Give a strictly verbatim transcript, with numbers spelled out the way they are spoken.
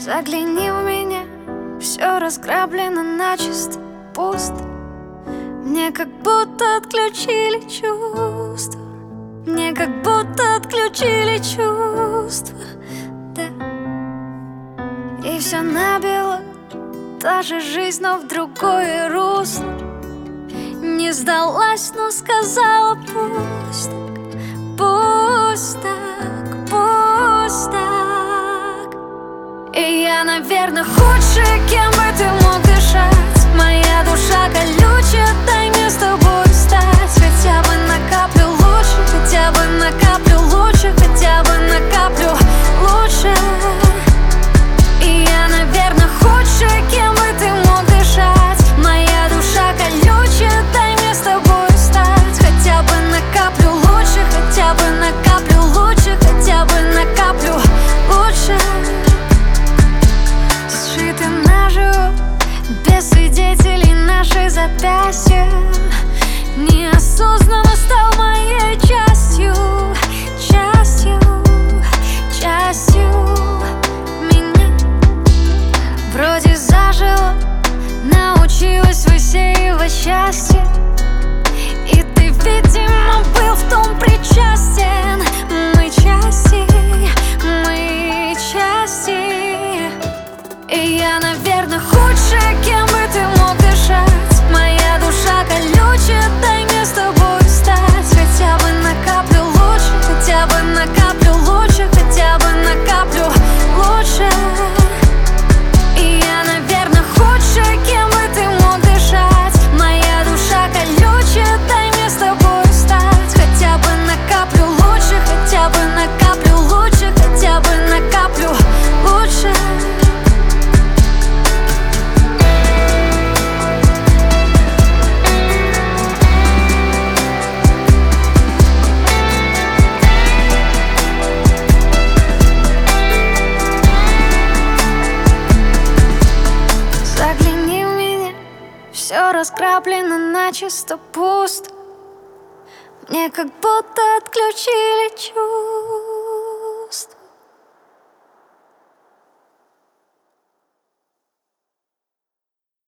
Загляни в меня, все разграблено начисто, пусто. Мне как будто отключили чувства, мне как будто отключили чувства, да. И все набило, та же жизнь, но в другое русло. Не сдалась, но сказала: пусть так, пусть так, пусть так. И я, наверное, худшая, кем бы ты мог дышать. Моя душа колючая, дай мне с тобой стать. Хотя бы на каплю лучше, хотя бы на каплю лучше, хотя бы на каплю лучше. И я, наверное, худшая, кем бы ты мог дышать. Моя душа колючая, дай мне с тобой стать. Хотя бы на каплю лучше, хотя бы на каплю лучше, хотя бы на каплю лучше. Сшиты наживо, без свидетелей наши запястья. Неосознанно стал моей частью, частью, частью меня. Вроде зажила, научилась высеивать счастье. И ты, видимо, был в том причастен. Мы части, мы части. И я, наверное, худшая, кем бы ты мог дышать. Моя душа колючая, дай мне с тобой стать. Хотя бы на каплю лучше, хотя бы на каплю лучше, хотя бы на каплю лучше. И я, наверное, худшая, кем бы ты мог дышать. Моя душа колючая, дай мне с тобой стать. Хотя бы на каплю лучше, хотя бы на каплю лучше, хотя бы на каплю лучше. Загляни в меня, все разграблено начисто, пусто. Мне как будто отключили чувства.